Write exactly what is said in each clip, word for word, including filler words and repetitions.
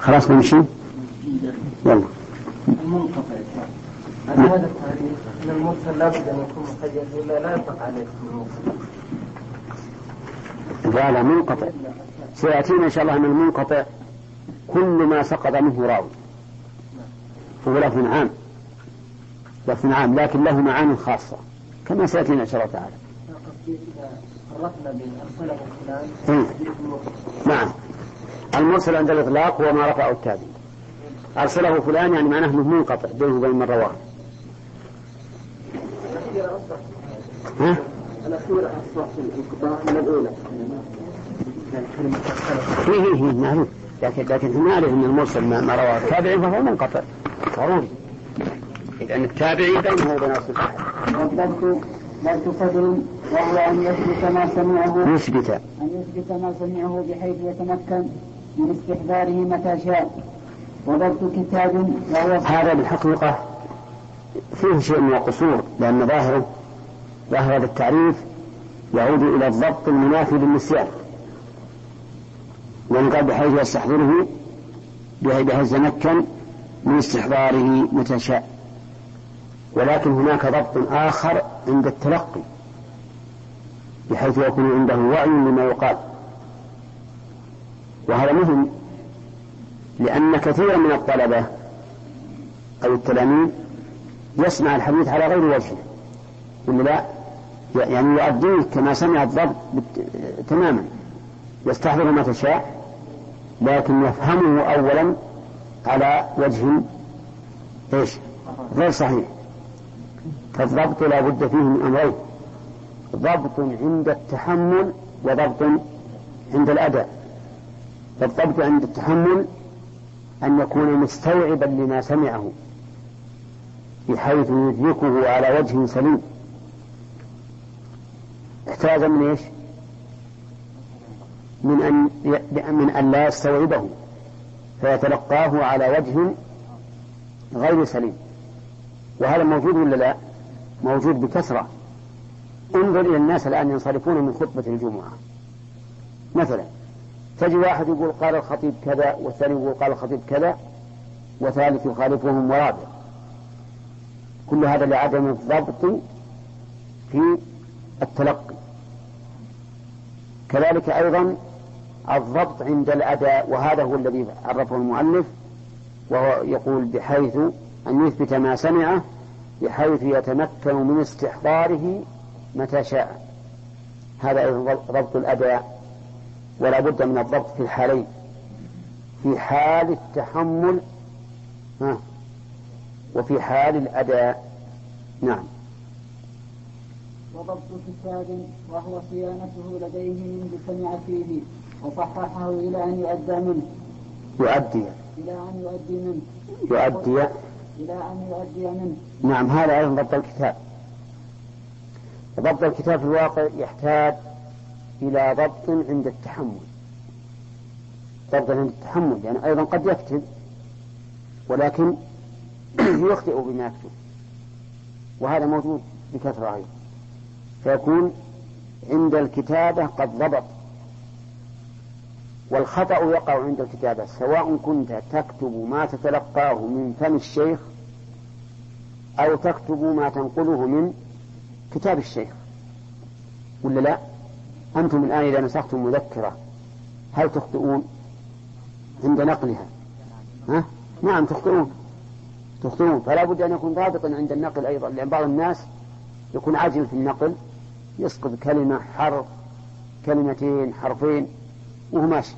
خلاص نمشي. يلا. المنقطع هل هذا التعريف أن المرسل لا بد أن يكون مقيد ولا لا يطلق عليه المنقطع؟ لا لا منقطع. سيأتينا إن شاء الله أن المنقطع كل ما سقط منه راوي، هو لفظ عام، لفظ عام لكن له معاني خاصة كما سيأتينا إن شاء الله تعالى. فرقنا بين أرسله فلان نعم. المرسل عند الإطلاق هو ما رفعه التابعي. أرسله فلان يعني معناه أنه منقطع بينه وبين من رواه. ها؟ الأخيرة أصبح الانقطاع من الأولى. فيه فيه معروف، لكن لكن نعرف أن المرسل ما رواه التابعي فهو منقطع ضروري، لأن التابعي بينه وبين أصل الصحيح. والضبط ضبط صدر وهو أن يثبت ما سمعه يثبت أن يثبت ما سمعه بحيث يتمكن من استحضاره متى شاء. وضبط كتاب وهو هذا بالحقيقة فيه شيء من القصور، لأن ظاهره ظاهر هذا التعريف يعود إلى الضبط المنافي للنسيان، وأن قال بحيث يستحضره بحيث يتمكن من استحضاره متى شاء. ولكن هناك ضبط آخر عند التلقي بحيث يكون عنده وعي لما يقال، وهذا مهم لأن كثيرا من الطلبة أو التلاميذ يسمع الحديث على غير وجهه، ولا لا؟ يعني يؤديه كما سمع الضبط تماما، يستحضر ما تشاء لكن يفهمه أولا على وجه إيش غير صحيح. فالضبط لا بد فيه من أمرين: ضبط عند التحمل وضبط عند الأداء. فالضبط عند التحمل أن يكون مستوعبا لما سمعه بحيث يدركه على وجه سليم. احتاج من إيش؟ من أن من أن لا يستوعبه فيتلقاه على وجه غير سليم، وهذا موجود ولا لا؟ موجود بكثرة. انظر إلى الناس الآن ينصرفون من خطبة الجمعة مثلا، تجي واحد يقول قال الخطيب كذا، والثاني يقول قال الخطيب كذا، وثالث يخالفهم ورابع. كل هذا لعدم الضبط في التلقي. كذلك أيضا الضبط عند الأداء، وهذا هو الذي عرفه المؤلف، وهو يقول بحيث أن يثبت ما سمعه بحيث يتمكن من استحضاره متى شاء. هذا أيضا ضبط الأداء. ولا بد من الضبط في الحالين: في حال التحمل وفي حال الأداء. نعم. وضبط كتاب وهو صيانته لديه من سمع فيه وصححه إلى أن يؤدى منه يؤدي إلى أن يؤدي منه يؤدي إلى أن يؤدي منه. نعم. هذا أيضا ضبط الكتاب. ضبط الكتاب في الواقع يحتاج إلى ضبط عند التحمل. ضبط عند التحمل يعني أيضا قد يكتب ولكن يخطئ بما يكتب، وهذا موجود بكثرة أيضا. فيكون عند الكتابة قد ضبط، والخطأ يقع عند الكتابة سواء كنت تكتب ما تتلقاه من فم الشيخ أو تكتب ما تنقله من كتاب الشيخ، ولا لا؟ أنتم الآن إذا نسختم مذكرة هل تخطئون عند نقلها؟ ها؟ نعم تخطئون تخطئون فلا بد أن يكون ضابطا عند النقل أيضا، لأن بعض الناس يكون عاجل في النقل يسقط كلمة حرف كلمتين حرفين وهو ماشي.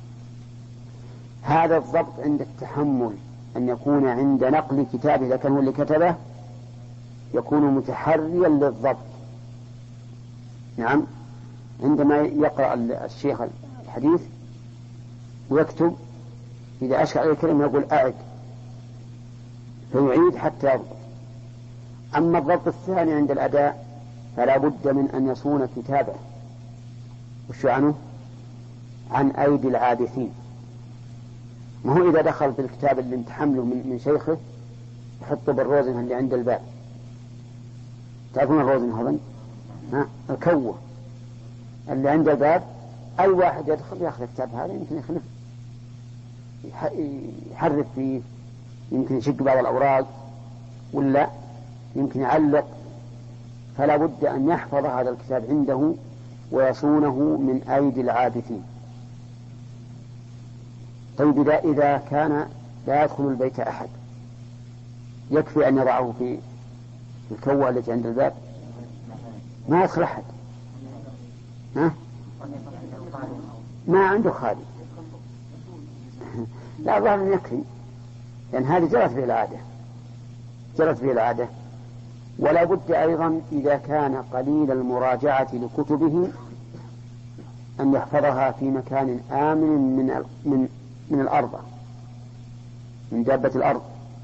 هذا الضبط عند التحمل أن يكون عند نقل كتابه إذا كان هو اللي كتبه يكون متحريا للضبط. نعم. عندما يقرأ الشيخ الحديث ويكتب إذا أشكل عليه كلمة يقول أعد فيعيد حتى يضبط. أما الضبط الثاني عند الأداء فلا بد من أن يصون كتابه وش عنه عن أيدي العابثين. ما هو إذا دخل في الكتاب اللي انتحمله من, من شيخه يحطه بالروزن اللي عند الباب. تعرفون الروزن هذا؟ ها؟ الكوة اللي عند الباب، أي واحد يدخل يأخذ الكتاب هذا يمكن يخلف يحرف فيه، يمكن يشق بعض الأوراق ولا يمكن يعلق، فلا بد أن يحفظ هذا الكتاب عنده ويصونه من أيدي العابثين. طيب إذا إذا كان لا يدخل البيت أحد يكفي أن يضعه في الكوة التي عند الباب؟ ما يدخل أحد، ها؟ ما عنده خادم. لا، ظاهر يكفي، لأن هذه جرت به العادة جرت به العادة ولا بد أيضا إذا كان قليل المراجعة لكتبه أن يحفظها في مكان آمن من من من الأرض، من دابة الأرض،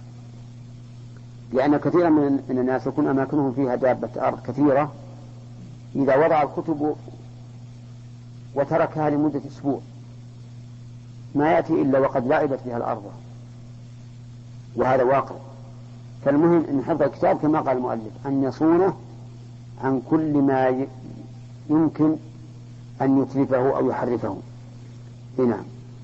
لأن كثيرا من الناس يكون أماكنهم فيها دابة أرض كثيرة، إذا وضع الكتب وتركها لمدة أسبوع ما يأتي إلا وقد لعبت بها الأرض، وهذا واقع. فالمهم أن حفظ الكتاب كما قال المؤلف أن يصونه عن كل ما يمكن أن يتلفه أو يحرفه. نعم.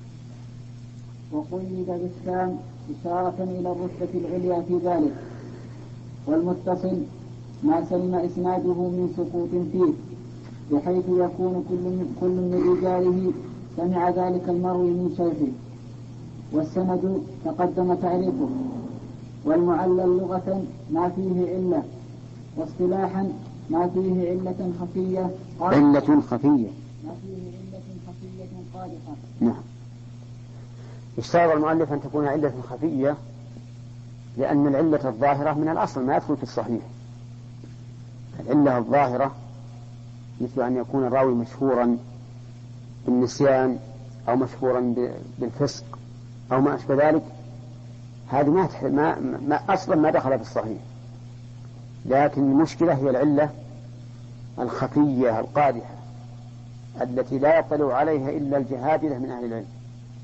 وقيد بالسام إشارة إلى الرتبة العليا في ذلك. والمتصل ما سلم إسناده من سقوط فيه، بحيث يكون كل كل من رجاله سمع ذلك المروي من شيخه. والسند تقدم تعريفه. والمعلل لغة ما فيه علة، واصطلاحا ما فيه علة خفية علة خفية ما فيه علة خفية قادحة. نعم. اشترط المؤلف أن تكون علة خفية لأن العلة الظاهرة من الأصل ما يدخل في الصحيح. العلة الظاهرة مثل أن يكون الراوي مشهورا بالنسيان أو مشهورا بالفسق أو ما أشبه ذلك، هذه ما, ما, ما أصلا ما دخل في الصحيح. لكن المشكلة هي العلة الخفية القادحة التي لا يطلع عليها إلا الجهابذة من أهل العلم.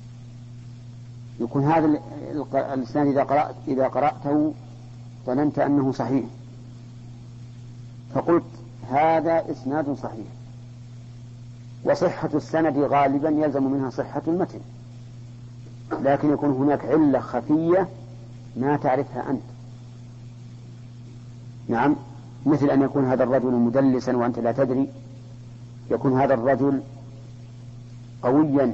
يكون هذا الإسناد إذا قرأت إذا قرأته ظننت أنه صحيح، فقلت هذا إسناد صحيح، وصحة السند غالبا يلزم منها صحة المتن، لكن يكون هناك علة خفية ما تعرفها أنت. نعم، مثل أن يكون هذا الرجل مدلسا وأنت لا تدري، يكون هذا الرجل قويا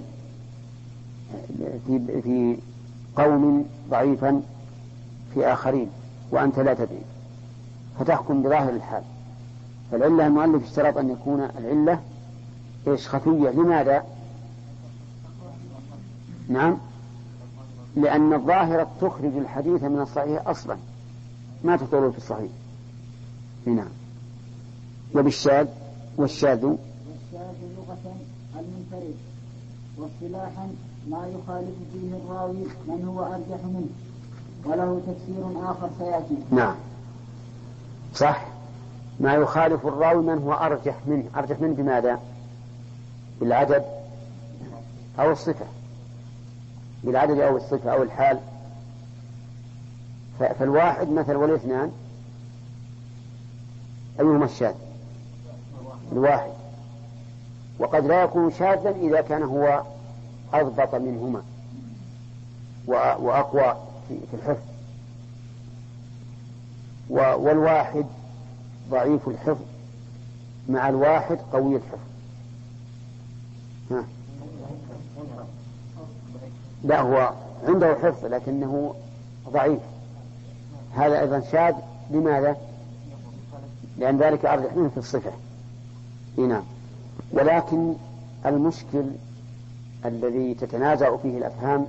في في قوم ضعيفا في آخرين وأنت لا تدري، فتحكم بظاهر الحال. فالعلة المؤلف اشترط أن يكون العلة إيش خفية. لماذا؟ نعم، لأن الظاهرة تخرج الحديث من الصحيح أصلا، ما تطول في الصحيح. نعم. وبالشاذ والشاذ والشاذ لغة المنفرد، واصطلاحا ما يخالف فيه الراوي من هو أرجح منه، وله تفسير آخر سيأتي. نعم صح، ما يخالف الراوي من هو أرجح منه. أرجح منه بماذا؟ بالعدد أو الصفة، بالعدد أو الصفة أو الحال. فالواحد مثل والاثنان أيهما الشاذ؟ الواحد. وقد لا يكون شاذا إذا كان هو أضبط منهما وأقوى في الحفظ، والواحد ضعيف الحفظ مع الواحد قوي الحفظ. ها. لا، هو عنده حفظ لكنه ضعيف، هذا أيضا شاذ. لماذا؟ لأن ذلك أرجح منه في الصفة. نعم. ولكن المشكل الذي تتنازع فيه الأفهام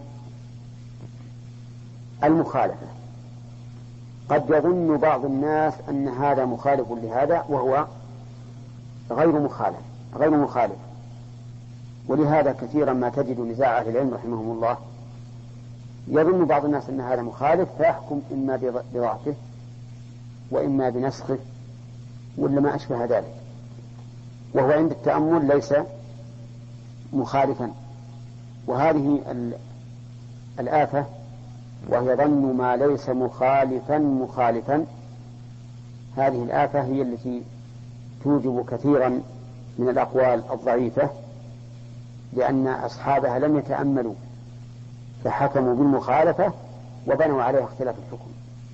المخالفة. قد يظن بعض الناس أن هذا مخالف لهذا وهو غير مخالف غير مخالف ولهذا كثيرا ما تجد نزاع أهل العلم رحمهم الله، يظن بعض الناس أن هذا مخالف فيحكم إما بضعفه وإما بنسخه ولا ما أشبه ذلك، وهو عند التأمل ليس مخالفا. وهذه الآفة وهي ظن ما ليس مخالفا مخالفا، هذه الآفة هي التي توجب كثيرا من الأقوال الضعيفة، لأن أصحابها لم يتأملوا فحكموا بالمخالفة وبنوا عليها اختلاف الحكم.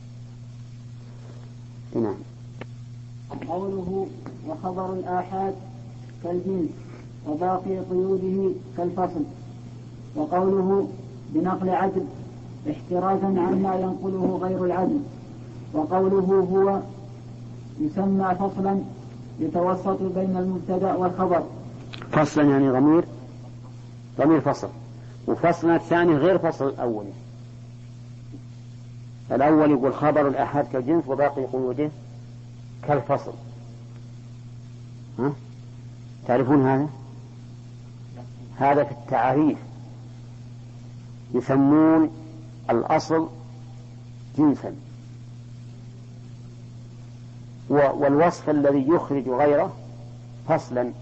نعم. قوله وخبر الآحاد كالجنس وباقي قيوده كالفصل. وقوله بنقل عدل احترازا عما ينقله غير العدل. وقوله هو يسمى فصلا يتوسط بين المبتدأ والخبر. فصلا يعني ضمير ضمير فصل، وفصلنا الثاني غير فصل الأول. الأول يقول خبر الآحاد كالجنس وباقي قيوده كالفصل. ها؟ تعرفون هذا؟ هذا في التعريف يسمون الأصل جنسا، والوصف الذي يخرج غيره فصلا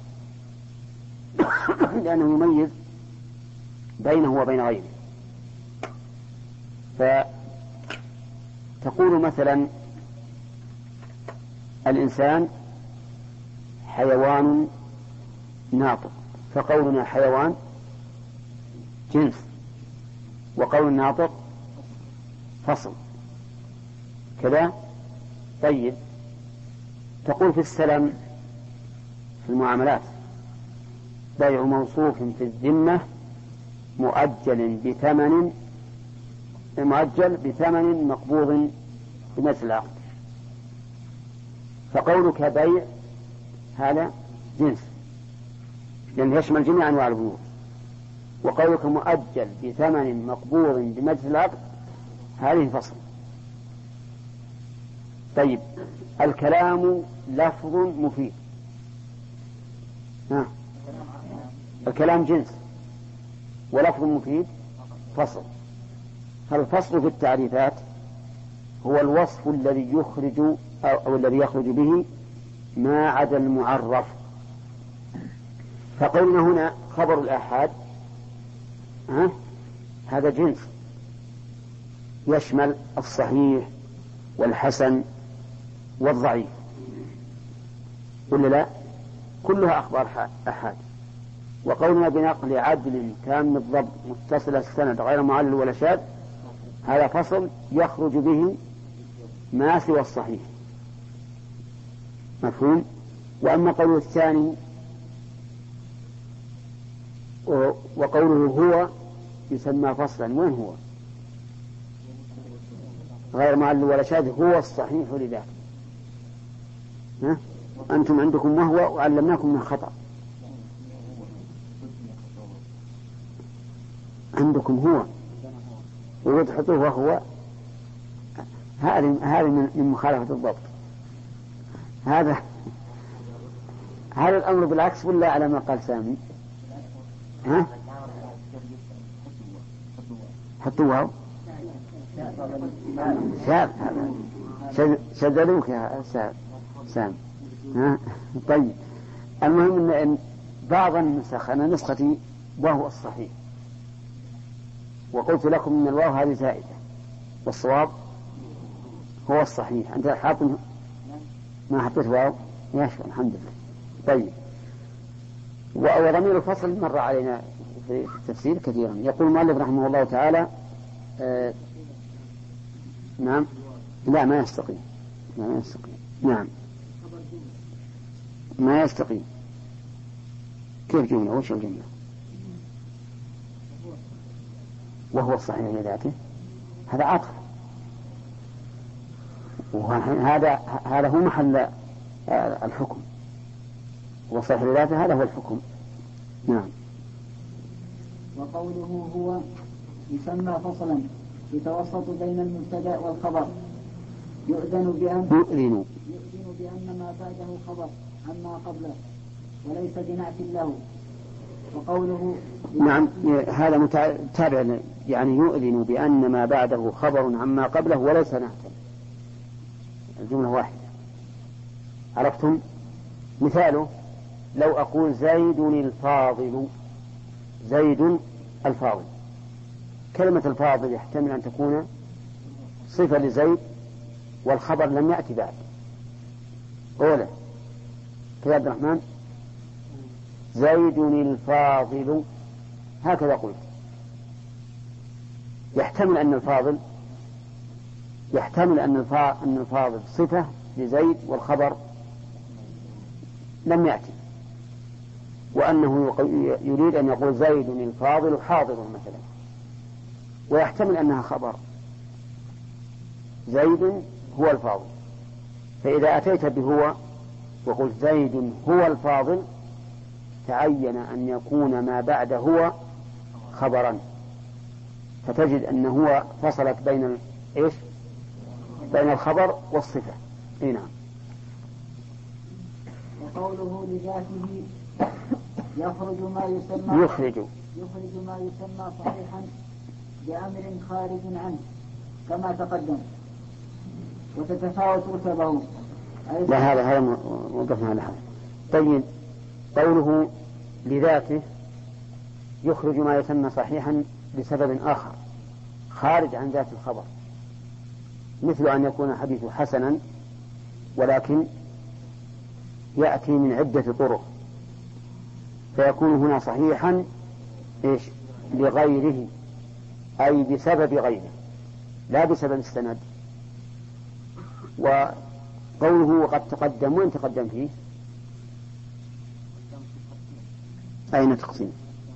لأنه يميز بينه وبين غيره. فتقول مثلا الإنسان حيوان ناطق، فقولنا حيوان جنس وقول الناطق فصل كذا. طيب تقول في السلم في المعاملات بيع موصوف في الذمة مؤجل بثمن مؤجل بثمن مقبوض بمثل العقد، فقولك بيع هذا جنس لأنه يشمل جميع أنواع البيوع، وقولك مؤجل بثمن مقبوض بمثل العقد هذه فصل. طيب الكلام لفظ مفيد، ها. الكلام جنس ولفظ مفيد فصل. فالفصل في التعريفات هو الوصف الذي يخرج أو, أو الذي يخرج به ما عدا المعرف. فقولنا هنا خبر الآحاد ها هذا جنس يشمل الصحيح والحسن والضعيف، ولا لا؟ كلها أخبار آحاد. وقولنا بنقل عدل تام الضبط متصل السند غير معلل ولا شاذ هذا فصل يخرج به ما سوى الصحيح. مفهوم؟ وأما قوله الثاني وقوله هو يسمى فصلا، وين هو؟ غير معلل ولا شاذ هو الصحيح لذاته. ها؟ أنتم عندكم وهو وعلمناكم من خطأ، عندكم هو ويضحطوه وهو. هذه هذه من مخالفة الضبط. هذا هذا الأمر بالعكس ولا على ما قال سامي؟ ها؟ حطوا واو شاب شذلوك يا سام. ها؟ طيب المهم أن بعض النسخ أنا نسختي وهو الصحيح، وقلت لكم من الواو هذه زائدة والصواب هو الصحيح. أنت حاط ما حطيت واو يا شو الحمد لله. طيب وضمير الفصل مر علينا في التفسير كثيرا. يقول المؤلف رحمه الله تعالى آه نعم لا ما يستقيم لا ما يستقيم نعم ما يستقيم. كيف جملة؟ وش الجملة؟ وهو الصحيح لذاته هذا عطف، وهذا هذا هو محل الحكم، وصحيح لذاته هذا هو الحكم. نعم. وقوله هو يسمى فصلا يتوسط بين المبتدأ والخبر يؤذن بأن يؤذن يؤذن بأن ما بعده خبر عما قبله وليس بنعت له. وقوله نعم هذا متابع يعني يؤذن بأن ما بعده خبر عما قبله وليس نعتا، الجملة واحدة. عرفتم؟ مثاله لو أقول زيد الفاضل، زيد الفاضل، كلمة الفاضل يحتمل أن تكون صفة لزيد والخبر لم يأتي بعد. أولا يا عبد الرحمن زيد الفاضل هكذا قلت، يحتمل أن الفاضل يحتمل أن الفاضل صفة لزيد والخبر لم يأتي، وأنه يريد أن يقول زيد الفاضل حاضر مثلا، ويحتمل أنها خبر زيد هو الفاضل. فإذا أتيت بهو وقلت زيد هو الفاضل تعين أن يكون ما بعد هو خبرا، فتجد أنه هو فصلت بين إيش؟ بين الخبر والصفة. إيه نعم. وقوله لذاته يخرج ما يسمى يخرج يخرج ما يسمى صحيحا بأمر خارج عنه كما تقدم، وتتفاوت رتبه. لا هذا هذا موقفنا على هذا. طيب قوله لذاته يخرج ما يسمى صحيحا لسبب آخر خارج عن ذات الخبر، مثل أن يكون حديث حسنا ولكن يأتي من عدة طرق، فيكون هنا صحيحا إيش؟ لغيره، أي بسبب غيره لا بسبب السند. وقوله وقد تقدم، وين تقدم فيه؟ أين تقسيم؟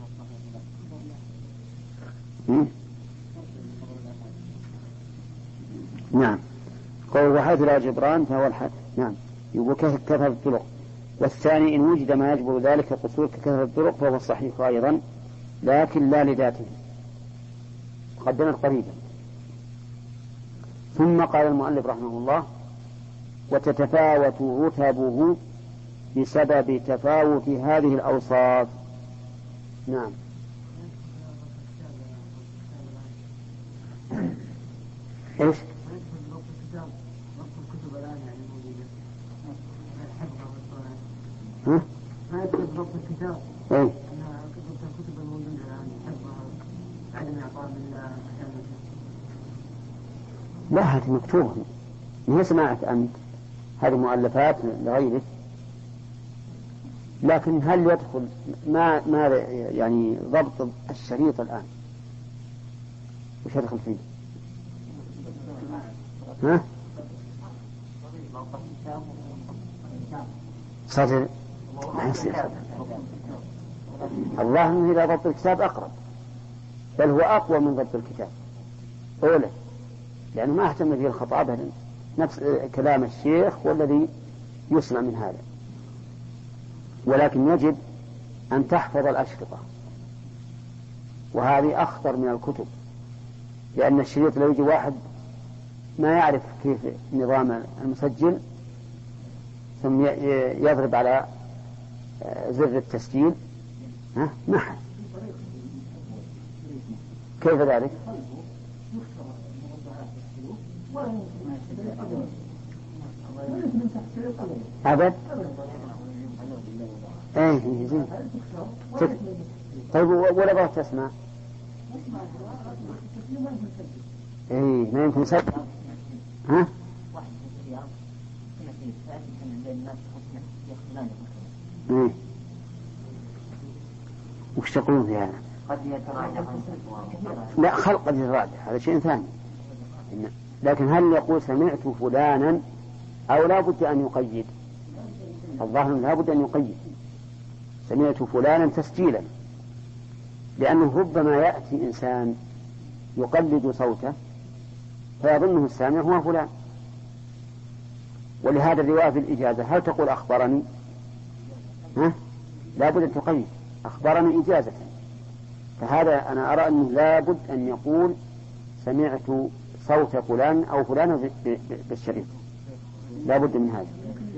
نعم. قول وحيث لا جبران فهو الحد. نعم. يقول كثرة الطرق. والثاني إن وجد ما يجبر ذلك قصور كثرة الطرق فهو الصحيح أيضا لكن لا لذاته، قدمت قريبا. ثم قال المؤلف رحمه الله وتتفاوت رتبه بسبب تفاوت هذه الأوصاف. نعم. إيش؟ ها؟ ما يكتب ضبط الكتاب. إيه؟ أن الكتب الموجودة الآن حفظها عدم إعطاء من لا هذه مكتوبة، ما هي سماعك أنت، هذه مؤلفات لغيرك. لكن هل يدخل ما ما يعني ضبط الشريط الآن وش يدخل فيه؟ ها؟ صدر ما يصير صدر. الله إنه إلى ضبط الكتاب أقرب، بل هو أقوى من ضبط الكتاب أولا، لأنه ما اهتم فيه الخطابة نفس كلام الشيخ والذي يسمع من هذا. ولكن يجب أن تحفظ الأشرطة، وهذه أخطر من الكتب، لأن الشريط لو يجي واحد ما يعرف كيف نظام المسجل ثم يضرب على زر التسجيل، ها محل. كيف ذلك؟ أبد. ايه زين. طيب ولا بغيت تسمع؟ ايه ما يمكن سد. ها؟ ايه وش تقولون في هذا؟ قد يتراجع. لا خلق قد يتراجع هذا شيء ثاني، لكن هل يقول سمعت فلانا أو لا بد أن يقيد؟ الظاهر لا بد أن يقيد سمعت فلانا تسجيلا، لأنه ربما يأتي إنسان يقلد صوته فيظنه السامع هو فلان. ولهذا الرواية في الإجازة هل تقول أخبرني؟ ها؟ لا بد أن تقيد أخبرني إجازة. فهذا أنا أرى أنه لا بد أن يقول سمعت صوت فلان أو فلان بالشريط، لا بد من هذا.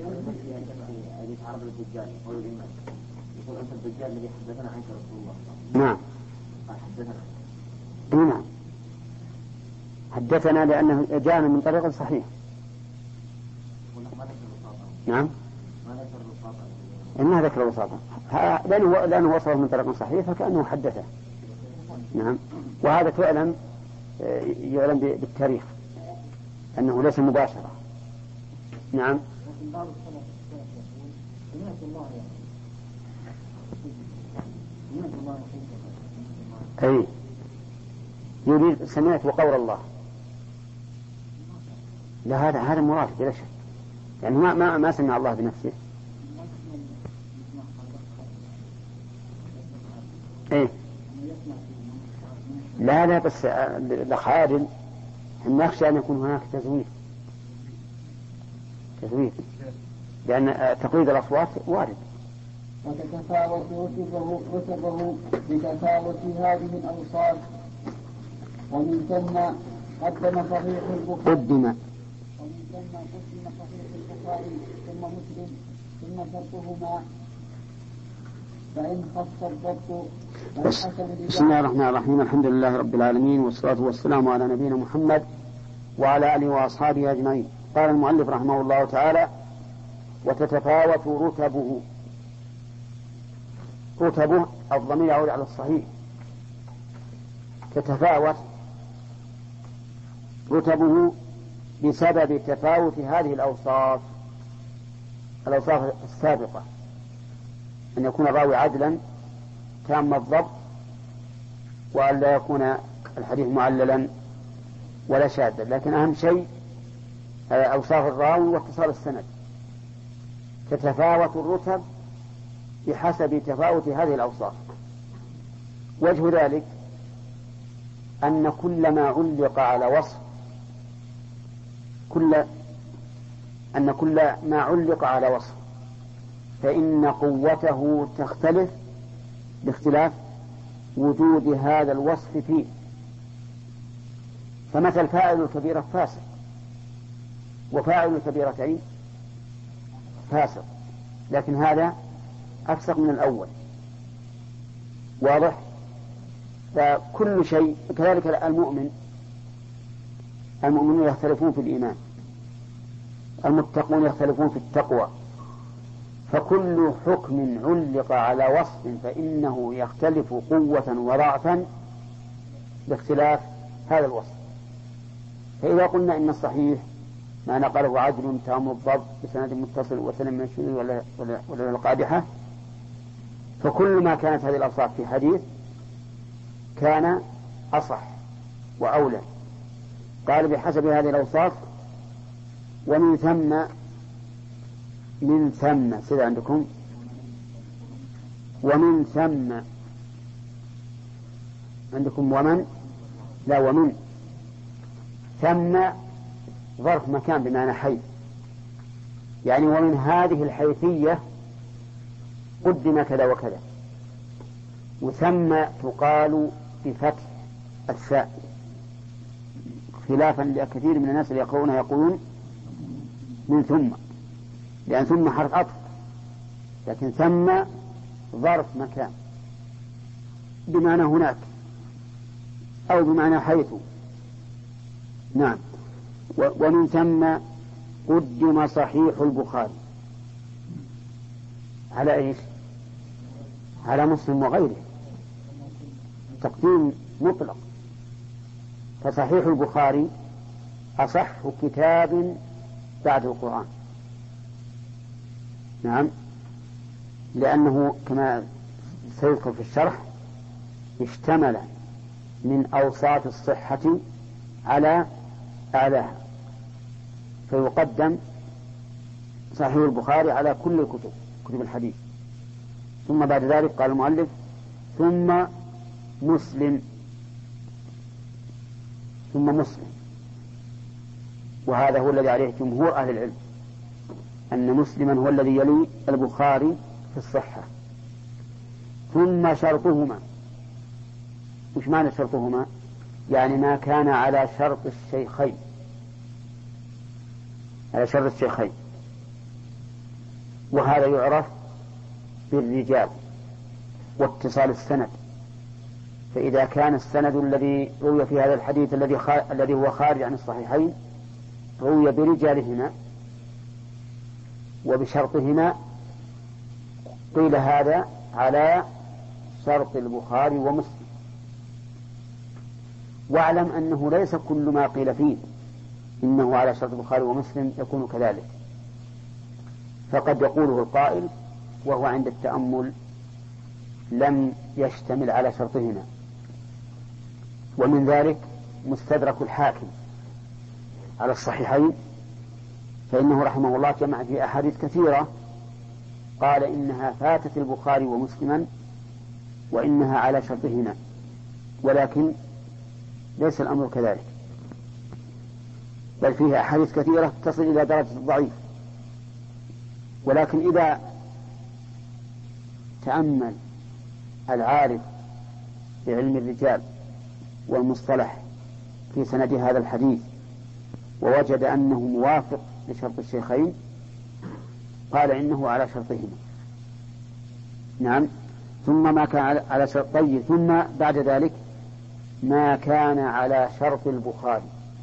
يقول أنت الدجال الذي حدثنا عنك رسول الله. نعم. حدثنا. نعم. حدثنا لأنه جاءنا من طريق صحيح. نعم. إنها ذكر الوساطة لأنه لأنه وصله من طريق صحيح فكأنه حدثه. نعم. وهذا فعلا يعلم بالتاريخ أنه ليس مباشرة. نعم. أي يريد سمعت وقول الله. لا، هذا هذا مراد بلا شك، يعني ما ما ما سمع الله بنفسه. إيه؟ لا لا بس لخارج نخشى أن يكون هناك تزويد تزويد لأن تقليد الأصوات وارد. وتتفاوت رتبه رتبه بتفاوت هذه الأوصاف، ومن ثم قدم صحيح البخاري قدم ومن ثم قدم صحيح البخاري ثم مسلم ثم شرطهما، فإن خف الضبط بسم الله الرحمن الرحيم. الحمد لله رب العالمين، والصلاة والسلام على نبينا محمد وعلى آله وأصحابه أجمعين. قال المؤلف رحمه الله تعالى: وتتفاوت رتبه. رتبه الضمير يعود على الصحيح. تتفاوت رتبه بسبب تفاوت هذه الأوصاف الأوصاف السابقة، أن يكون الراوي عدلا تام الضبط، وأن لا يكون الحديث معللا ولا شاذا، لكن أهم شيء أوصاف الراوي واتصال السند. تتفاوت الرتب بحسب تفاوت هذه الأوصاف. وجه ذلك أن كل ما علق على وصف كل أن كل ما علق على وصف فإن قوته تختلف باختلاف وجود هذا الوصف فيه. فمثل فاعل الكبيرة فاسق، وفاعل الكبيرتين فاسق، لكن هذا أفسق من الأول. واضح؟ فكل شيء كذلك. المؤمن المؤمنون يختلفون في الإيمان، المتقون يختلفون في التقوى، فكل حكم علق على وصف فإنه يختلف قوة وضعفا باختلاف هذا الوصف. فإذا قلنا إن الصحيح ما نقله عدل تام الضبط بسند متصل وسلم من الشذوذ ولا ولا ولا القادحة، فكل ما كانت هذه الأوصاف في حديث كان أصح وأولى. قال بحسب هذه الأوصاف، ومن ثم من ثم سيدة عندكم ومن ثم عندكم ومن لا ومن ثم ظرف مكان بمعنى حيث، يعني ومن هذه الحيثية قدم كذا وكذا. وثم تقال بفتح الثاء، خلافا لكثير من الناس اللي يقولون يقولون من ثم، لأن ثم حرف عطف، لكن ثم ظرف مكان بمعنى هناك أو بمعنى حيث. نعم. ومن ثم قدم صحيح البخاري على إيش؟ على مسلم وغيره، تقديم مطلق. فصحيح البخاري أصح كتاب بعد القرآن. نعم، لأنه كما سيذكر في الشرح اشتمل من أوصاف الصحة على أعلاها، فيقدم صحيح البخاري على كل الكتب كتب الحديث. ثم بعد ذلك قال المؤلف: ثم مسلم ثم مسلم وهذا هو الذي عليه جمهور أهل العلم، أن مسلما هو الذي يلي البخاري في الصحة. ثم شرطهما. وش معنى شرطهما؟ يعني ما كان على شرط الشيخين، على شرط الشيخين. وهذا يعرف بالرجال واتصال السند. فإذا كان السند الذي روي في هذا الحديث الذي الذي هو خارج عن الصحيحين روي برجالهما وبشرطهما، قيل هذا على شرط البخاري ومسلم. واعلم أنه ليس كل ما قيل فيه إنه على شرط البخاري ومسلم يكون كذلك، فقد يقوله القائل وهو عند التأمل لم يشتمل على شرطهما. ومن ذلك مستدرك الحاكم على الصحيحين، فإنه رحمه الله جمع في أحاديث كثيرة قال إنها فاتت البخاري ومسلما وإنها على شرطهما، ولكن ليس الأمر كذلك، بل فيها أحاديث كثيرة تصل إلى درجة الضعيف. ولكن إذا تأمل العارف بعلم الرجال والمصطلح في سند هذا الحديث ووجد أنه موافق لشرط الشيخين قال إنه على شرطهما. نعم. ثم ما كان على شرطي، ثم بعد ذلك ما كان على شرط البخاري،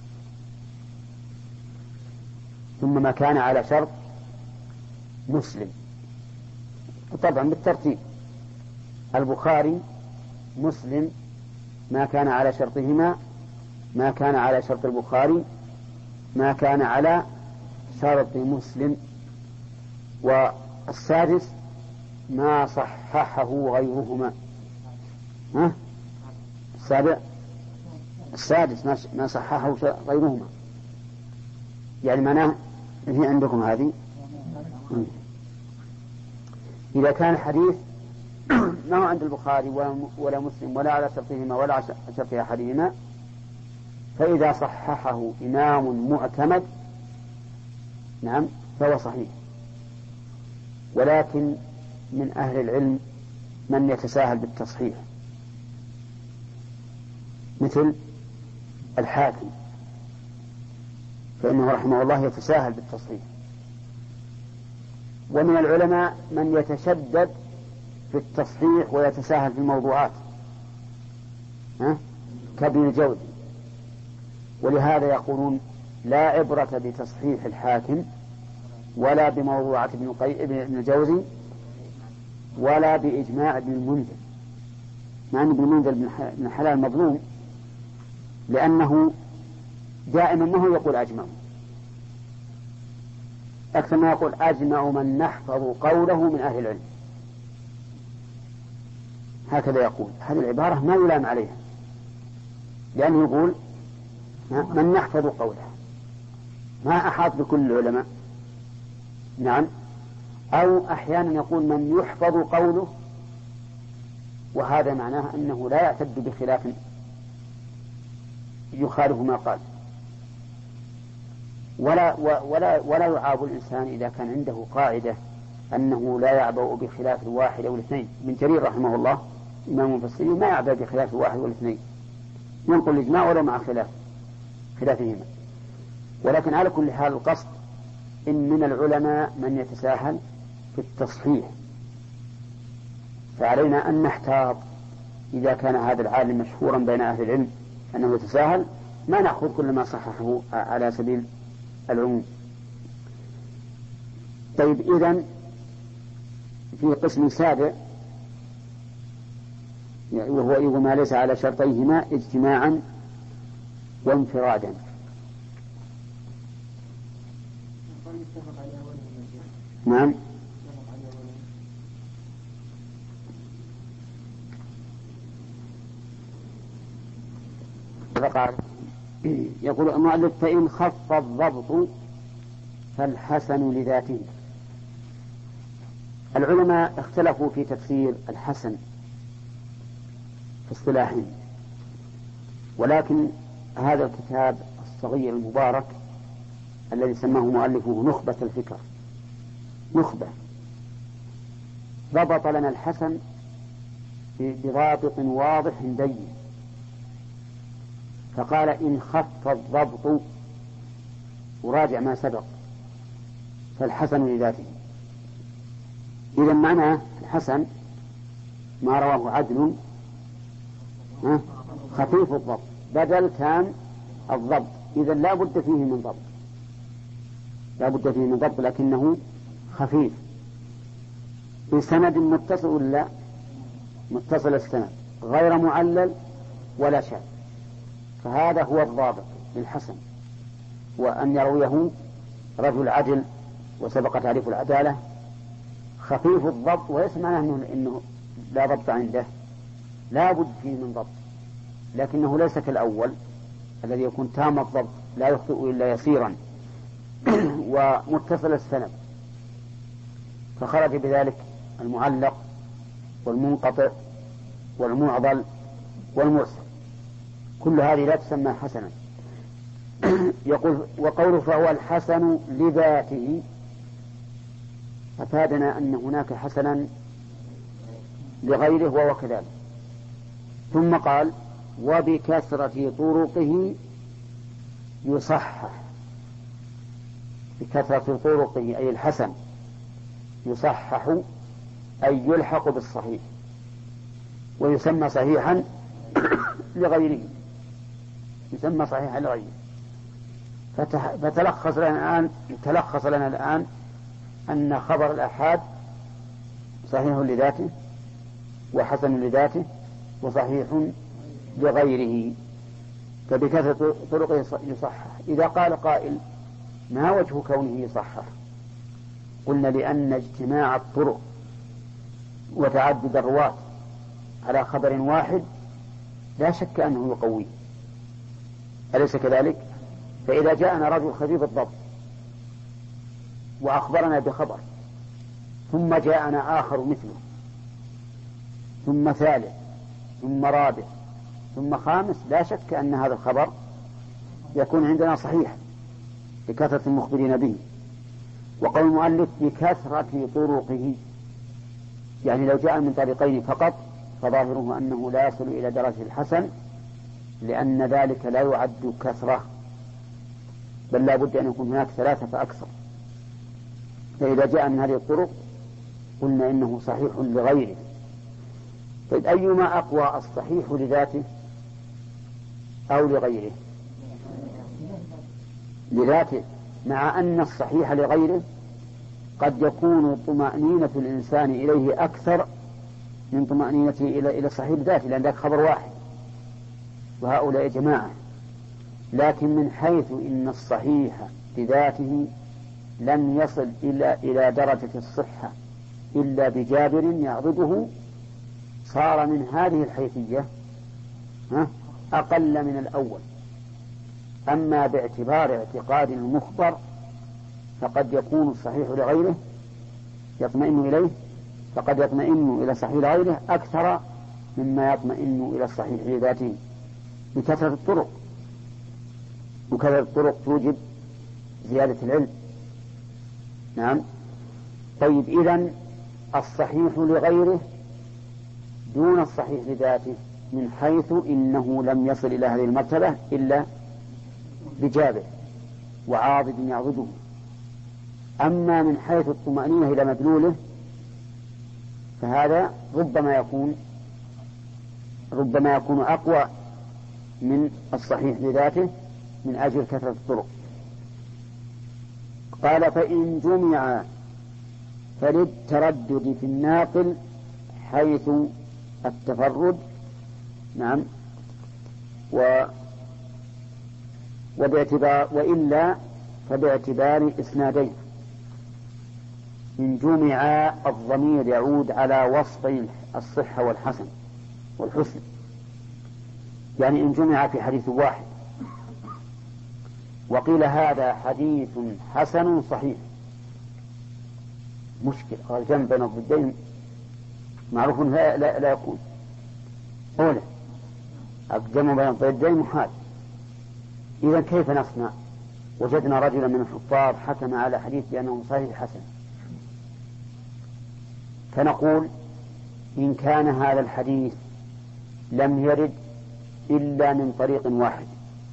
ثم ما كان على شرط مسلم، طبعا بالترتيب: البخاري، مسلم، ما كان على شرطهما، ما كان على شرط البخاري، ما كان على شرط مسلم، والسادس ما صححه غيرهما. ها؟ السابع السادس ما صححه غيرهما، يعني معناه هي عندكم هذه. إذا كان حديث ما هو عند البخاري ولا مسلم ولا على شرطهما ولا على شرط أحدهما، فإذا صححه إمام معتمد نعم فهو صحيح. ولكن من أهل العلم من يتساهل بالتصحيح مثل الحاكم، فإنه رحمه الله يتساهل بالتصحيح. ومن العلماء من يتشدد في التصحيح ويتساهل في الموضوعات ها؟ كابن الجوزي. ولهذا يقولون لا عبرة بتصحيح الحاكم ولا بموضوعات ابن الجوزي ولا بإجماع ابن المنذر، مع أن ابن المنذر بن حلال مظلوم، لأنه دائما ما هو يقول أجمع، أكثر ما يقول أجمع من نحفظ قوله من أهل العلم، هكذا يقول. هذه العبارة ما يلام عليها، لأنه يقول من نحفظ قوله، ما أحاط بكل العلماء. نعم. أو أحيانا يقول من يحفظ قوله، وهذا معناه أنه لا يعتد بخلاف يخالف ما قال. ولا, ولا, ولا يعاب الإنسان إذا كان عنده قاعدة أنه لا يعبأ بخلاف الواحد أو الاثنين. ابن جرير رحمه الله إمام المفسرين ما يعبأ بخلاف الواحد والاثنين، ينقل الإجماع ولو مع خلاف خلافهما. ولكن على كل حال القصد إن من العلماء من يتساهل في التصحيح، فعلينا أن نحتاط إذا كان هذا العالم مشهورا بين أهل العلم أنه يتساهل، ما نأخذ كل ما صححه على سبيل العموم. طيب، إذن في قسم سابع وهو ما ليس على شرطيهما اجتماعا وانفرادا. نعم. يقول المؤلف: فإن خف الضبط فالحسن لذاته. العلماء اختلفوا في تفسير الحسن في اصطلاحهم، ولكن هذا الكتاب الصغير المبارك الذي سماه مؤلفه نخبة الفكر، نخبة، ضبط لنا الحسن بضابط واضح بين، فقال: إن خف الضبط، وراجع ما سبق، فالحسن لذاته. إذا معنى الحسن ما رواه عدل خفيف الضبط، بدل كان الضبط، إذا لا بد فيه من ضبط، لا بد فيه من ضبط، لكنه خفيف. بسند متصل ولا متصل السند، غير معلل ولا شاذ، فهذا هو الضابط للحسن، وأن يرويه رجل عدل، وسبق تعريف العدالة، خفيف الضبط، وليس معناه إنه, إنه لا ضبط عنده، لا بد فيه من ضبط، لكنه ليس كالأول الذي يكون تام الضبط لا يخطئ إلا يسيرا ومتصل السند، فخرج بذلك المعلق والمنقطع والمعضل والمرسل، كل هذه لا تسمى حسنا. يقول وقوله فهو الحسن لذاته أفادنا أن هناك حسنا لغيره وهو كذلك. ثم قال وبكثرة طرقه يصحح، بكثرة طرقه أي الحسن يصحح أي يلحق بالصحيح ويسمى صحيحا لغيره، يسمى صحيحا لغيره. فتلخص لنا الآن تلخص لنا الآن أن خبر الآحاد صحيح لذاته وحسن لذاته وصحيح لغيره، فبكثرة طرقه يصحح. إذا قال قائل ما وجه كونه يصحح؟ قلنا لأن اجتماع الطرق وتعدد الرواة على خبر واحد لا شك أنه يقوي، أليس كذلك؟ فإذا جاءنا رجل خفيف الضبط وأخبرنا بخبر ثم جاءنا آخر مثله ثم ثالث ثم رابع ثم خامس، لا شك أن هذا الخبر يكون عندنا صحيح بكثرة المخبرين به. وقول المؤلف بكثرة طرقه، يعني لو جاء من طريقين فقط فظاهره أنه لا يصل إلى درجة الحسن، لأن ذلك لا يعد كثرة، بل لا بد أن يكون هناك ثلاثة فأكثر. فإذا جاء من هذه الطرق قلنا إنه صحيح لغيره. طيب أيما أقوى، الصحيح لذاته أو لغيره؟ لذاته، مع أن الصحيح لغيره قد يكون طمأنينة الإنسان إليه أكثر من طمأنينته إلى إلى الصحيح لذاته، لأن ذاك خبر واحد وهؤلاء جماعة. لكن من حيث إن الصحيح لذاته لم يصل إلى إلى درجة الصحة إلا بجابر يعضده، صار من هذه الحيثية أقل من الأول. أما باعتبار اعتقاد المخبر فقد يكون الصحيح لغيره يطمئن إليه، فقد يطمئن إلى صحيح لغيره أكثر مما يطمئن إلى الصحيح لذاته بكثرة الطرق، وكثرة الطرق توجب زيادة العلم. نعم. طيب إذن الصحيح لغيره دون الصحيح لذاته من حيث إنه لم يصل إلى هذه المرتبة إلا بجابر وعاضد يعضده. أما من حيث الطمأنينة إلى مدلوله فهذا ربما يكون ربما يكون أقوى من الصحيح لذاته من أجل كثرة الطرق. قال فإن جمع فللتردد في الناقل حيث التفرد. نعم. و وباعتبار وإلا فباعتبار إسنادين. إن جمع الضمير يعود على وصفين الصحة والحسن والحسن، يعني إن جمع في حديث واحد وقيل هذا حديث حسن صحيح، مشكل. قال الجمع بين الضدين معروف لا, لا, لا يكون. أولا الجمع بين الضدين محال. إذا كيف نصنع؟ وجدنا رجلا من الحفاظ حكم على حديث بأنه صحيح حسن، فنقول إن كان هذا الحديث لم يرد إلا من طريق واحد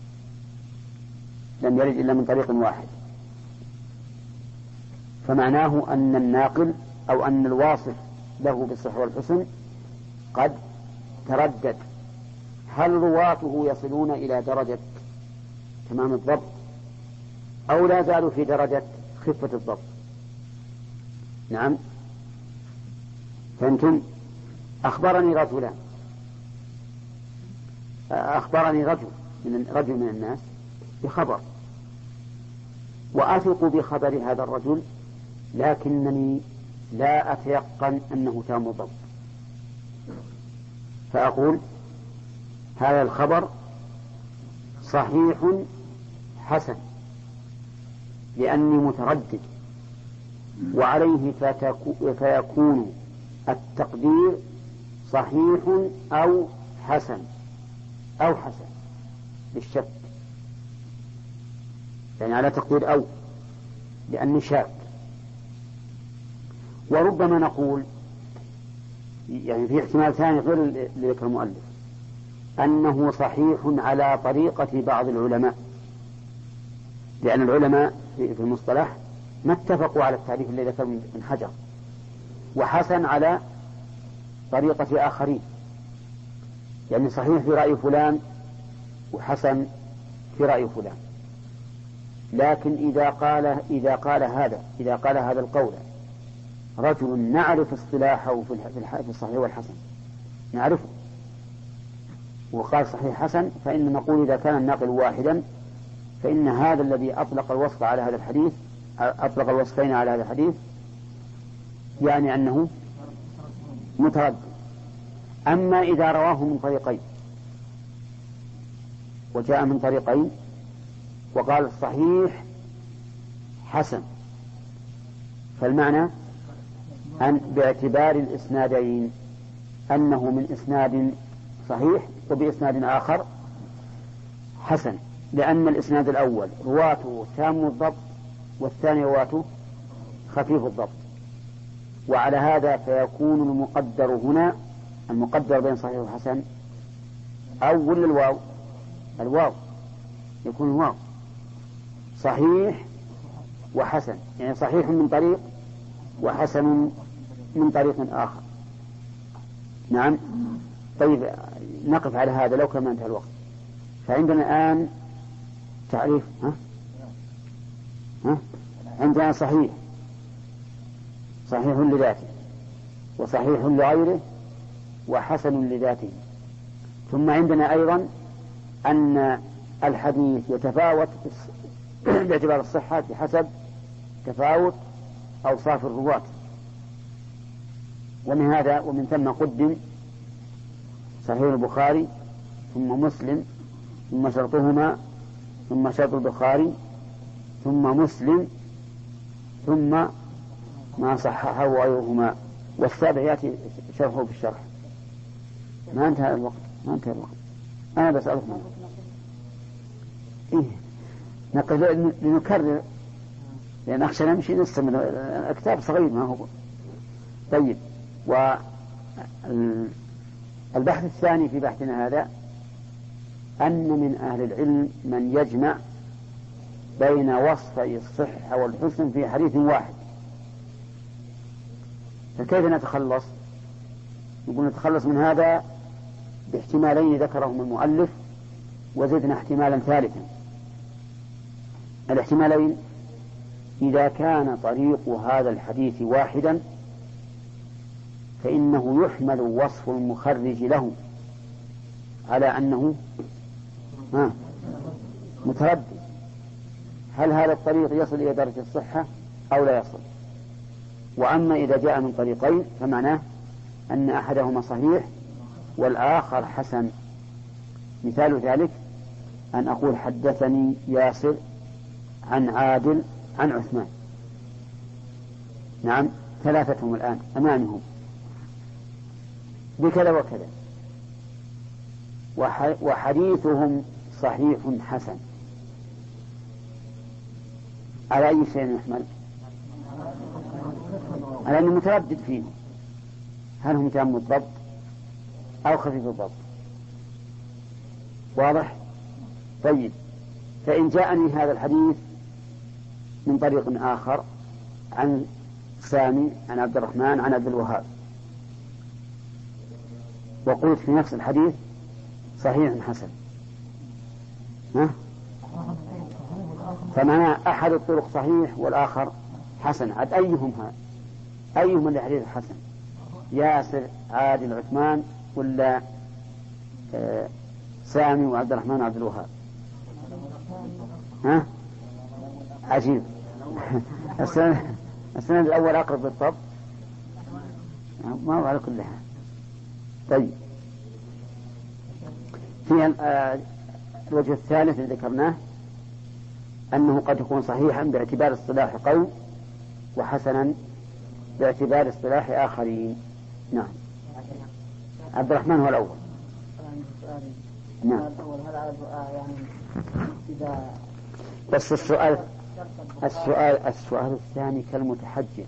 لم يرد إلا من طريق واحد فمعناه أن الناقل أو أن الواصف له بالصحة والحسن قد تردد. هل رواته يصلون إلى درجة تمام الضبط أو لا زالوا في درجة خفة الضبط؟ نعم. فأنتم أخبرني رجلان أخبرني رجل من رجل من الناس بخبر وأثق بخبر هذا الرجل، لكنني لا أتيقن أنه تام الضبط، فأقول هذا الخبر صحيح حسن لأني متردد، وعليه فيكون التقدير صحيح أو حسن أو حسن بالشك، يعني على تقدير أو، لأني شاك. وربما نقول يعني في احتمال ثاني غير اللي ذكر المؤلف، أنه صحيح على طريقة بعض العلماء، لأن العلماء في المصطلح ما اتفقوا على التعريف الذي ذكر من حجر، وحسن على طريقة آخرين، يعني صحيح في رأي فلان وحسن في رأي فلان. لكن إذا قال إذا قال هذا إذا قال هذا القول رجل نعرف اصطلاحه في الصحيح والحسن نعرفه، وقال صحيح حسن، فإن نقول إذا كان الناقل واحدا فإن هذا الذي أطلق الوصف على هذا الحديث أطلق الوصفين على هذا الحديث يعني أنه متردد. أما إذا رواه من طريقين وجاء من طريقين وقال الصحيح حسن، فالمعنى أن باعتبار الإسنادين أنه من إسناد صحيح وبإسناد آخر حسن، لأن الإسناد الأول رواته تام الضبط والثاني رواته خفيف الضبط. وعلى هذا فيكون المقدر هنا المقدر بين صحيح وحسن أو ولا الواو الواو يكون الواو صحيح وحسن، يعني صحيح من طريق وحسن من طريق آخر. نعم. طيب نقف على هذا لو كان انتهى الوقت. فعندنا الآن تعريف ها؟ ها؟ عندنا صحيح صحيح لذاته وصحيح لغيره وحسن لذاته. ثم عندنا أيضا أن الحديث يتفاوت باعتبار الصحة بحسب تفاوت أوصاف الرواة، ومن هذا ومن ثم قدم صحيح البخاري ثم مسلم ثم شرطهما ثم شرط البخاري ثم مسلم ثم ما صححه غيرهما، والسابع يأتي شرحه في الشرح. ما انتهى الوقت ما انتهى الوقت أنا بسألك منه. إيه نقل لنكرر لأن أخشى نمشي نستمر، الكتاب صغير ما هو. طيب، والبحث الثاني في بحثنا هذا أن من أهل العلم من يجمع بين وصفي الصحة والحسن في حديث واحد. فكيف نتخلص؟ نقول نتخلص من هذا باحتمالين ذكرهم المؤلف وزدنا احتمالا ثالثا. الاحتمالين: إذا كان طريق هذا الحديث واحدا فإنه يحمل وصف المخرج له على أنه ها متردد، هل هذا الطريق يصل إلى درجة الصحة أو لا يصل. وأما إذا جاء من طريقين فمعناه أن أحدهما صحيح والآخر حسن. مثال ذلك أن أقول حدثني ياسر عن عادل عن عثمان، نعم ثلاثتهم الآن أمامهم بكذا وكذا، وحديثهم صحيح حسن، على أي شيء يحمل؟ على أنه متردد فيه، هل هم تام الضبط أو خفيف الضبط؟ واضح؟ طيب، فإن جاءني هذا الحديث من طريق آخر عن سامي عن عبد الرحمن عن عبد الوهاب، وقلت في نفس الحديث صحيح حسن، ها؟ فمعنى أحد الطرق صحيح والآخر حسن، عد أيهم هذا؟ أيهم اللي حديث حسن؟ ياسر عادل عثمان ولا آه سامي وعبد الرحمن وعبد الوهاب؟ ها؟ عجيب. السنة السنة الأول أقرب بالضبط، ما هو على كل حال. طيب، في الوجه الثالث الذي ذكرناه أنه قد يكون صحيحا باعتبار اصطلاح قوم وحسنا باعتبار اصطلاح آخرين. نعم. عبد الرحمن هو الأول. نعم. بس السؤال السؤال السؤال الثاني كالمتحجر.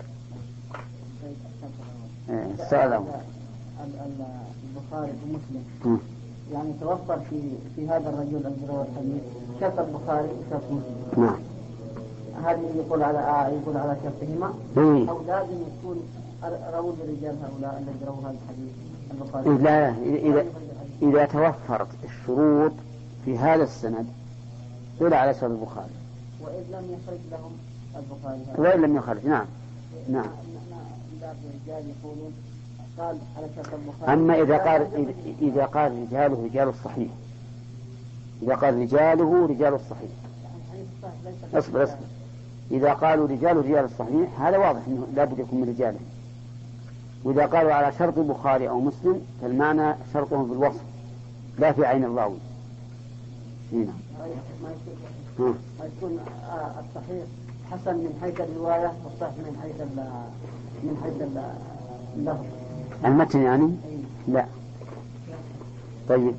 السؤال الأول البخاري ومسلم يعني توفر في في هذا الرجل الذي روى الحديث شرط البخاري وشرط مسلم. نعم. هذا يقول على آه يقول على شرطهما أو لازم يكون روى الرجال هؤلاء الذين رووا هذا الحديث البخاري. لا إذا إذا توفرت الشروط في هذا السند دل على شرط البخاري. وإذ لم يخرج لهم البخاري. وإن لم يخرج. نعم. نعم. الرجال يقولون قال على شرط البخاري. أما إذا قال إذا قال رجاله رجال الصحيح إذا قال رجاله رجال الصحيح اصبر اصبر إذا قالوا رجال رجال الصحيح هذا واضح أنه لا بد يكون من رجاله. وإذا قالوا على شرط البخاري أو مسلم فالمعنى شرطهم في الوصف لا في عين الراوي. هنا ما يكون الصحيح حسن من حيث الرواية والصحيح من حيث من حيث اللفظ المتن يعني. لا. طيب.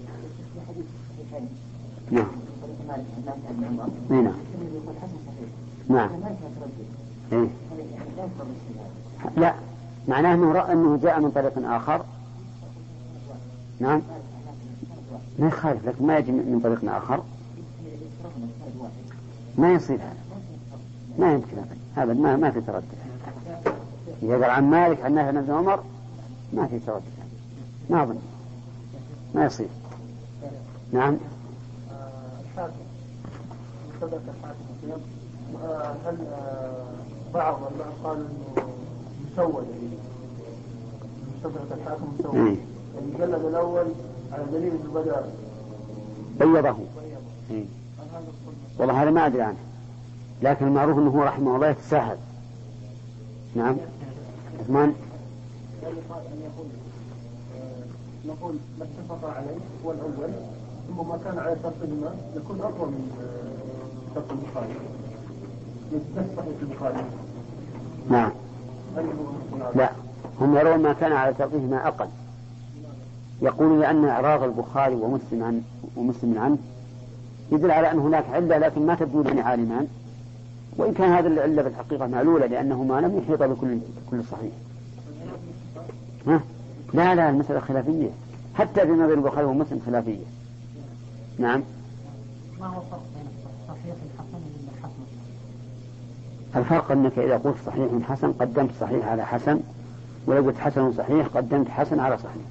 نعم. نعم. نعم. إيه؟ لا معناه أنه رأى أنه جاء من طريق آخر. نعم ما يخالف لكن ما يجي من طريق آخر ما يصير هذا ما يمكن هذا ما ما في تردد. إذا قال عن مالك عن نافع عن ابن عمر ما في تردد ما أظن ما يصير. نعم. الحاكم صدق الحاكم هل بعض الناس قال إنه مسود صدق الحاكم مسود المجلد الأول على دليل البدر بيضه. إيه. والله هذا ما أدري عنه لكن المعروف أنه رحمه الله يتساهل. نعم. عثمان نقول ما اتفق عليه هو الأول ثم ما كان على شرطهما يكون أقوى من شرط البخاري يستحق البخاري. نعم. لا هم يرون ما كان على شرطهما أقل. يقولون لأن إعراض البخاري ومسلم عن ومسلم عنه يدل على أن هناك علة لكن ما تبدو لنا عالمان وإن كان هذا العلة بالحقيقة معلولة لأنهما لم يحيط بكل كل صحيح. ها؟ لا لا المسألة خلافية حتى في نظر البخاري ومسلم خلافية. نعم. ما هو الفرق بين الصحيح الحسن والحسن؟ الفرق أنك إذا قلت صحيح حسن قدمت صحيح على حسن وإذا قلت حسن صحيح قدمت حسن على صحيح.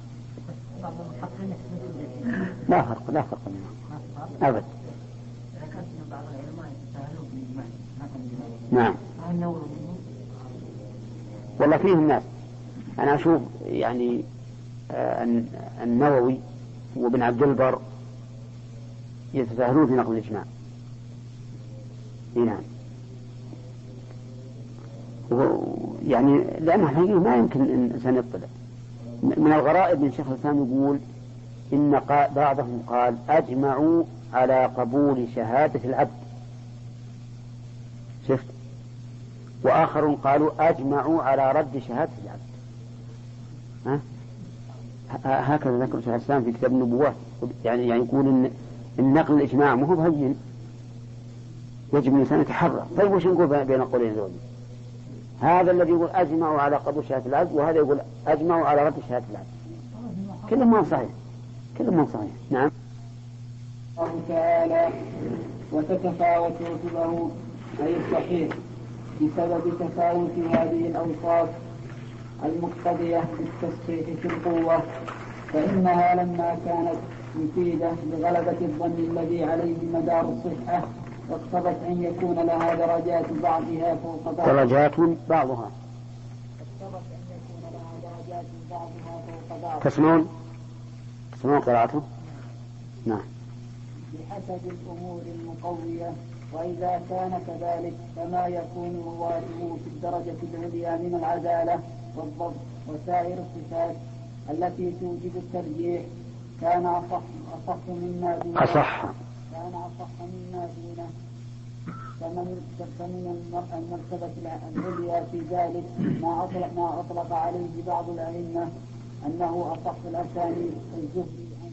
لا فرق لا فرق منها أبد. نعم. والله فيهم ناس أنا أشوف يعني آه النووي وابن عبد البر يتساهلون في نقل الإجماع. نعم. يعني لأنه الحقيقة ما يمكن الإنسان يطلع. من الغرائب من شيخ الإسلام يقول إن بعضهم قال أجمعوا على قبول شهادة العبد شفت وآخرون قالوا أجمعوا على رد شهادة العبد. ها؟ هكذا ذكر شيخ الإسلام في كتاب النبوات يعني يعني يقول إن النقل الإجماع مو هو بهين يجب الإنسان يتحرى. طيب وش نقول بين القولين ذول؟ هذا الذي يقول أجمعوا على قبول شهادة العبد وهذا يقول أجمعوا على رد شهادة العبد كلهم ما صحيح كلهم ما صحيح. نعم. الله تعالى وتتفاوت رتبه أي الصحيح بسبب تفاوت هذه الأوصاف المقتضية بالتصحيح في القوة فإنها لما كانت مفيدة لغلبة الظن الذي عليه مدار الصحة اقتضت أن يكون لها درجات بعضها فوق بعض درجات بعضها اقتضت أن يكون لها درجات بعضها فوق بعض. تسمعون تسمعون قراءته؟ نعم. بحسب الأمور المقوية وإذا كان كذلك فما يكون رواته في الدرجة العليا من العدالة والضبط وسائر الصفات التي توجب الترجيح كان أصح, أصح مما دونه أصح كان أصح مما دونه فمن المرتبة العليا في ذلك ما أطلق, ما أطلق عليه بعض الأئمة أنه أصح الأسانيد الزهري عن